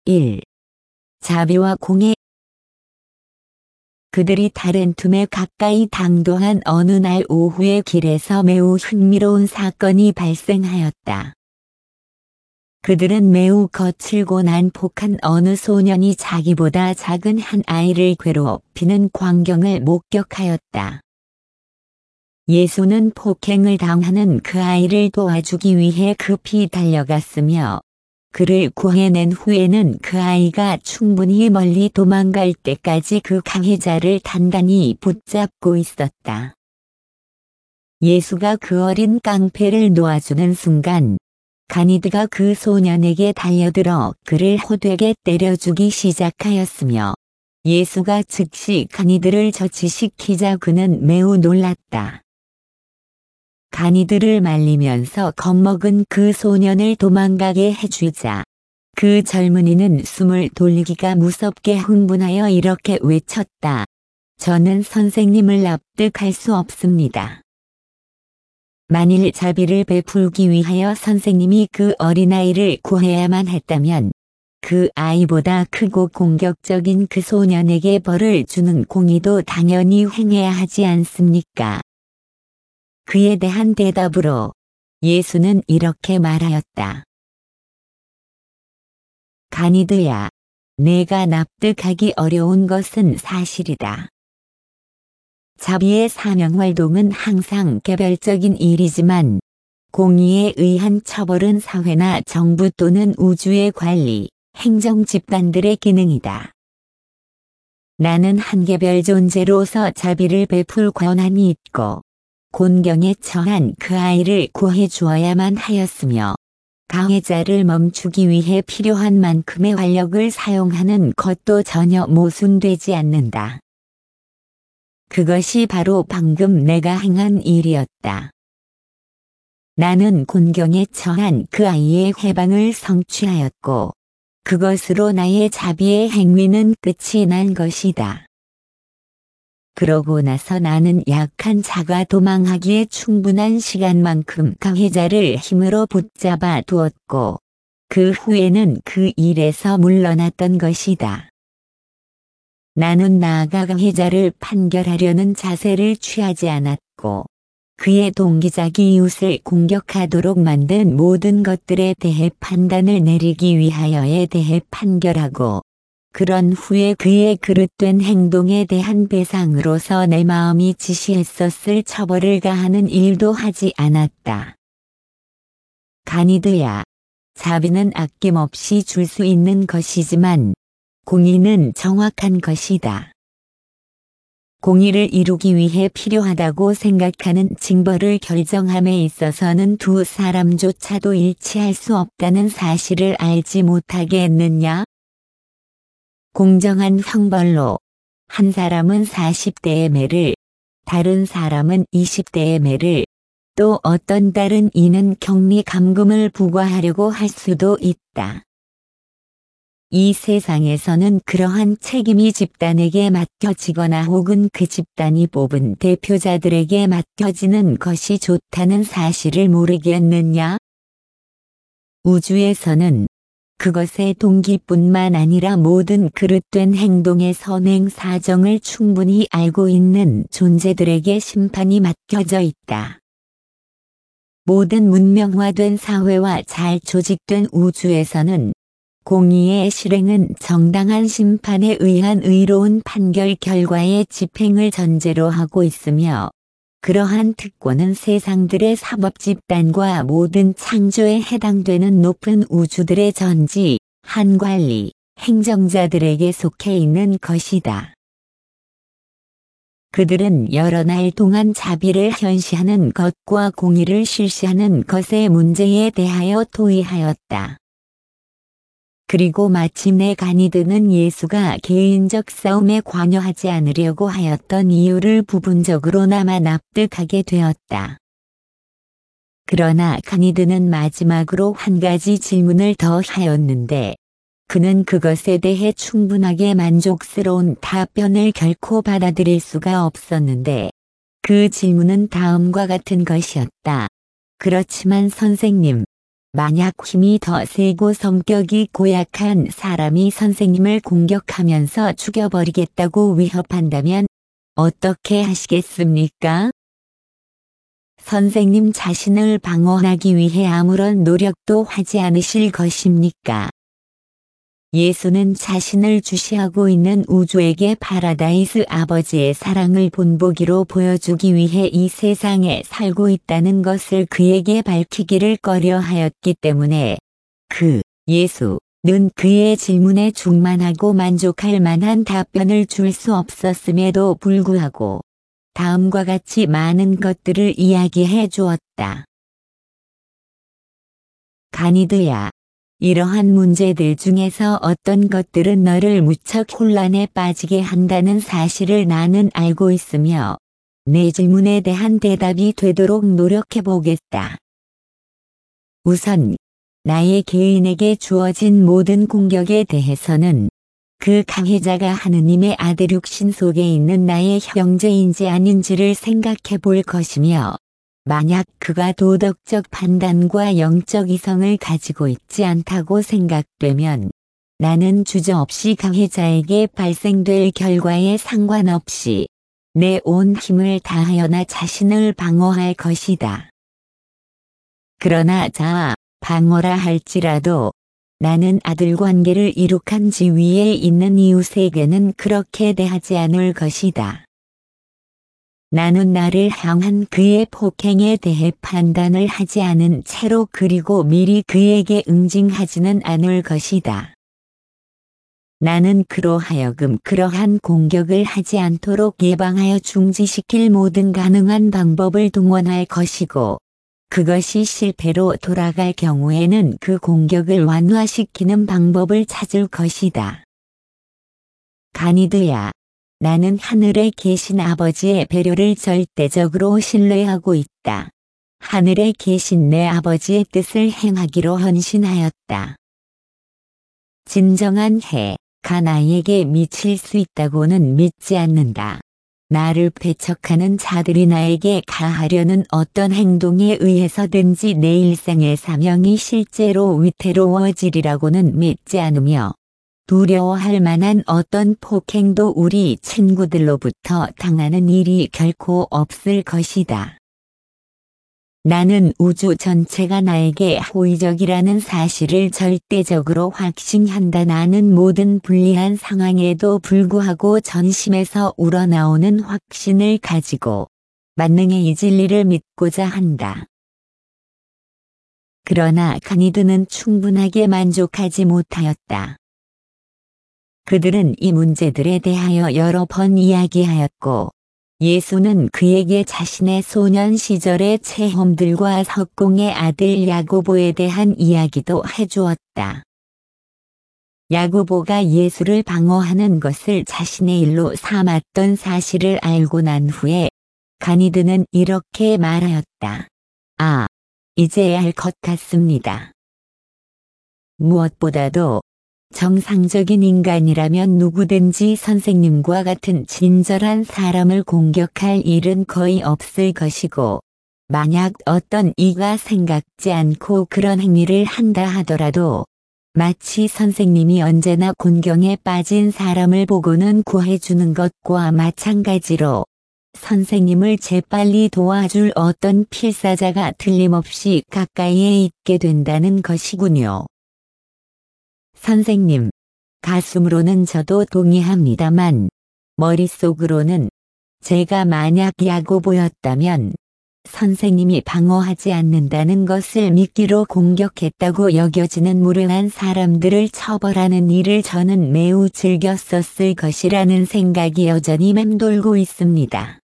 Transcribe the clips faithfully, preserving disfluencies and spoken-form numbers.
일. 자비와 공의. 그들이 타렌툼에 가까이 당도한 어느 날 오후의 길에서 매우 흥미로운 사건이 발생하였다. 그들은 매우 거칠고 난폭한 어느 소년이 자기보다 작은 한 아이를 괴롭히는 광경을 목격하였다. 예수는 폭행을 당하는 그 아이를 도와주기 위해 급히 달려갔으며 그를 구해낸 후에는 그 아이가 충분히 멀리 도망갈 때까지 그 가해자를 단단히 붙잡고 있었다. 예수가 그 어린 깡패를 놓아주는 순간 가니드가 그 소년에게 달려들어 그를 호되게 때려주기 시작하였으며 예수가 즉시 가니드를 저치시키자 그는 매우 놀랐다. 가니드를 말리면서 겁먹은 그 소년을 도망가게 해주자 그 젊은이는 숨을 돌리기가 무섭게 흥분하여 이렇게 외쳤다. 저는 선생님을 납득할 수 없습니다. 만일 자비를 베풀기 위하여 선생님이 그 어린아이를 구해야만 했다면 그 아이보다 크고 공격적인 그 소년에게 벌을 주는 공의도 당연히 행해야 하지 않습니까? 그에 대한 대답으로 예수는 이렇게 말하였다. 가니드야, 내가 납득하기 어려운 것은 사실이다. 자비의 사명활동은 항상 개별적인 일이지만 공의에 의한 처벌은 사회나 정부 또는 우주의 관리, 행정 집단들의 기능이다. 나는 한 개별 존재로서 자비를 베풀 권한이 있고 곤경에 처한 그 아이를 구해 주어야만 하였으며 가해자를 멈추기 위해 필요한 만큼의 활력을 사용하는 것도 전혀 모순되지 않는다. 그것이 바로 방금 내가 행한 일이었다. 나는 곤경에 처한 그 아이의 해방을 성취하였고 그것으로 나의 자비의 행위는 끝이 난 것이다. 그러고 나서 나는 약한 자가 도망하기에 충분한 시간만큼 가해자를 힘으로 붙잡아 두었고 그 후에는 그 일에서 물러났던 것이다. 나는 나아가 가해자를 판결하려는 자세를 취하지 않았고 그의 동기자기 이웃을 공격하도록 만든 모든 것들에 대해 판단을 내리기 위하여에 대해 판결하고 그런 후에 그의 그릇된 행동에 대한 배상으로서 내 마음이 지시했었을 처벌을 가하는 일도 하지 않았다. 가니드야, 자비는 아낌없이 줄 수 있는 것이지만 공의는 정확한 것이다. 공의를 이루기 위해 필요하다고 생각하는 징벌을 결정함에 있어서는 두 사람조차도 일치할 수 없다는 사실을 알지 못하겠느냐? 공정한 형벌로 한 사람은 사십 대의 매를, 다른 사람은 이십 대의 매를, 또 어떤 다른 이는 격리 감금을 부과하려고 할 수도 있다. 이 세상에서는 그러한 책임이 집단에게 맡겨지거나 혹은 그 집단이 뽑은 대표자들에게 맡겨지는 것이 좋다는 사실을 모르겠느냐? 우주에서는 그것의 동기뿐만 아니라 모든 그릇된 행동의 선행 사정을 충분히 알고 있는 존재들에게 심판이 맡겨져 있다. 모든 문명화된 사회와 잘 조직된 우주에서는 공의의 실행은 정당한 심판에 의한 의로운 판결 결과의 집행을 전제로 하고 있으며 그러한 특권은 세상들의 사법 집단과 모든 창조에 해당되는 높은 우주들의 전지, 한관리, 행정자들에게 속해 있는 것이다. 그들은 여러 날 동안 자비를 현시하는 것과 공의를 실시하는 것의 문제에 대하여 토의하였다. 그리고 마침내 가니드는 예수가 개인적 싸움에 관여하지 않으려고 하였던 이유를 부분적으로나마 납득하게 되었다. 그러나 가니드는 마지막으로 한 가지 질문을 더 하였는데 그는 그것에 대해 충분하게 만족스러운 답변을 결코 받아들일 수가 없었는데 그 질문은 다음과 같은 것이었다. 그렇지만 선생님, 만약 힘이 더 세고 성격이 고약한 사람이 선생님을 공격하면서 죽여버리겠다고 위협한다면 어떻게 하시겠습니까? 선생님 자신을 방어하기 위해 아무런 노력도 하지 않으실 것입니까? 예수는 자신을 주시하고 있는 우주에게 파라다이스 아버지의 사랑을 본보기로 보여주기 위해 이 세상에 살고 있다는 것을 그에게 밝히기를 꺼려하였기 때문에 그 예수는 그의 질문에 충만하고 만족할 만한 답변을 줄 수 없었음에도 불구하고 다음과 같이 많은 것들을 이야기해 주었다. 가니드야. 이러한 문제들 중에서 어떤 것들은 너를 무척 혼란에 빠지게 한다는 사실을 나는 알고 있으며 내 질문에 대한 대답이 되도록 노력해 보겠다. 우선 나의 개인에게 주어진 모든 공격에 대해서는 그 가해자가 하느님의 아들 육신 속에 있는 나의 형제인지 아닌지를 생각해 볼 것이며 만약 그가 도덕적 판단과 영적 이성을 가지고 있지 않다고 생각되면 나는 주저없이 가해자에게 발생될 결과에 상관없이 내 온 힘을 다하여 나 자신을 방어할 것이다. 그러나 자, 방어라 할지라도 나는 아들 관계를 이룩한 지위에 있는 이웃에게는 그렇게 대하지 않을 것이다. 나는 나를 향한 그의 폭행에 대해 판단을 하지 않은 채로 그리고 미리 그에게 응징하지는 않을 것이다. 나는 그로 하여금 그러한 공격을 하지 않도록 예방하여 중지시킬 모든 가능한 방법을 동원할 것이고 그것이 실패로 돌아갈 경우에는 그 공격을 완화시키는 방법을 찾을 것이다. 가니드야. 나는 하늘에 계신 아버지의 배려를 절대적으로 신뢰하고 있다. 하늘에 계신 내 아버지의 뜻을 행하기로 헌신하였다. 진정한 해가 나에게 미칠 수 있다고는 믿지 않는다. 나를 배척하는 자들이 나에게 가하려는 어떤 행동에 의해서든지 내 일생의 사명이 실제로 위태로워지리라고는 믿지 않으며 두려워할 만한 어떤 폭행도 우리 친구들로부터 당하는 일이 결코 없을 것이다. 나는 우주 전체가 나에게 호의적이라는 사실을 절대적으로 확신한다. 나는 모든 불리한 상황에도 불구하고 전심에서 우러나오는 확신을 가지고 만능의 이 진리를 믿고자 한다. 그러나 가니드는 충분하게 만족하지 못하였다. 그들은 이 문제들에 대하여 여러 번 이야기하였고 예수는 그에게 자신의 소년 시절의 체험들과 석공의 아들 야고보에 대한 이야기도 해주었다. 야고보가 예수를 방어하는 것을 자신의 일로 삼았던 사실을 알고 난 후에 가니드는 이렇게 말하였다. 아, 이제야 알 것 같습니다. 무엇보다도 정상적인 인간이라면 누구든지 선생님과 같은 친절한 사람을 공격할 일은 거의 없을 것이고 만약 어떤 이가 생각지 않고 그런 행위를 한다 하더라도 마치 선생님이 언제나 곤경에 빠진 사람을 보고는 구해주는 것과 마찬가지로 선생님을 재빨리 도와줄 어떤 필사자가 틀림없이 가까이에 있게 된다는 것이군요. 선생님, 가슴으로는 저도 동의합니다만 머릿속으로는 제가 만약 야고보였다면 선생님이 방어하지 않는다는 것을 미끼로 공격했다고 여겨지는 무례한 사람들을 처벌하는 일을 저는 매우 즐겼었을 것이라는 생각이 여전히 맴돌고 있습니다.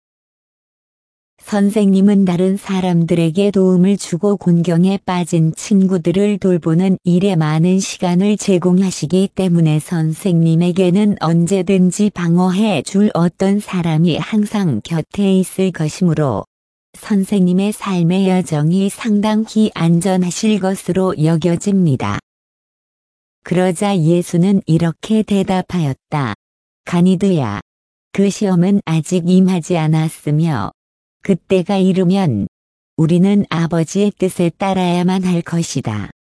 선생님은 다른 사람들에게 도움을 주고 곤경에 빠진 친구들을 돌보는 일에 많은 시간을 제공하시기 때문에 선생님에게는 언제든지 방어해 줄 어떤 사람이 항상 곁에 있을 것이므로 선생님의 삶의 여정이 상당히 안전하실 것으로 여겨집니다. 그러자 예수는 이렇게 대답하였다. 가니드야, 그 시험은 아직 임하지 않았으며 그때가 이르면 우리는 아버지의 뜻에 따라야만 할 것이다.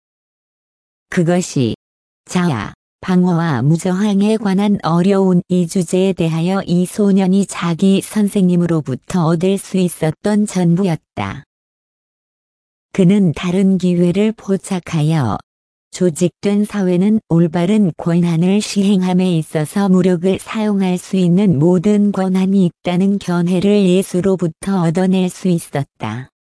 그것이 자아, 방어와 무저항에 관한 어려운 이 주제에 대하여 이 소년이 자기 선생님으로부터 얻을 수 있었던 전부였다. 그는 다른 기회를 포착하여 조직된 사회는 올바른 권한을 시행함에 있어서 무력을 사용할 수 있는 모든 권한이 있다는 견해를 예수로부터 얻어낼 수 있었다.